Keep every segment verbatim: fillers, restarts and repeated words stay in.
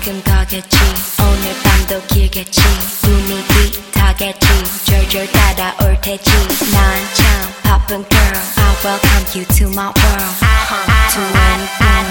지금 가겠지 오늘 밤도 길겠지 분위기 타겠지 절절 따라올 테지 난 참 바쁜 girl I welcome you to my world to anyone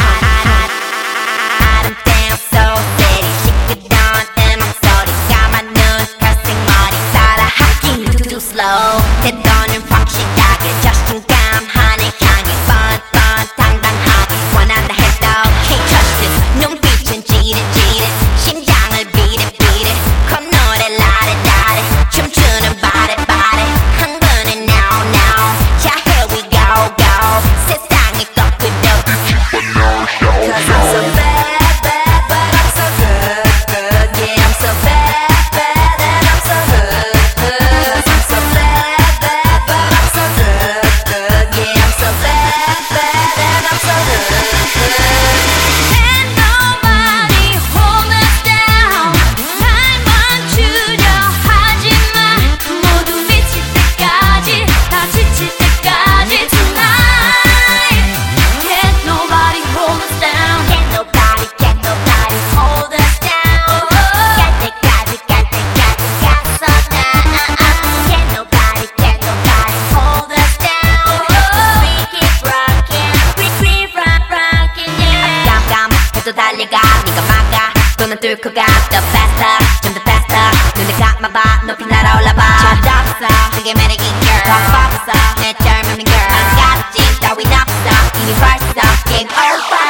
아름다운 소리 시끄러운 음악 소리가 많은 갈색머리 따라하기 too slow 태도는 확실하게 자신감하네 향해 fun fun 당당하게 원한다 해도 can't trust this 눈빛은 지릿지릿 심장을 beat beat 콧노래 라레 라레 춤추는 body body 흥분은 now now 자 here we go go 세상을 꺾어도 Cause I'm so bad bad but I'm so good good yeah I'm so bad bad and I'm so good good Cause I'm so bad bad but I'm so good good yeah I'm so bad bad and I'm so good good Can't nobody hold us down 날 멈추려 하지마 모두 미칠 때까지 다 지칠 때까지 tonight Can't nobody hold us down Can't nobody can't nobody hold us down 갈 때까지 갈 때까지 갔어 나 Can't nobody can't nobody hold us down We keep rocking we keep rock rocking yeah 깜깜해도 달려가 네가 막아 또는 뚫고 가 The faster 좀 더 faster 눈을 감아봐 높이 날아올라봐 철없어 그게 매력인 girl 겁 없어 내 젊음인 girl 반갑지 따윈 없어 이미 벌써 game over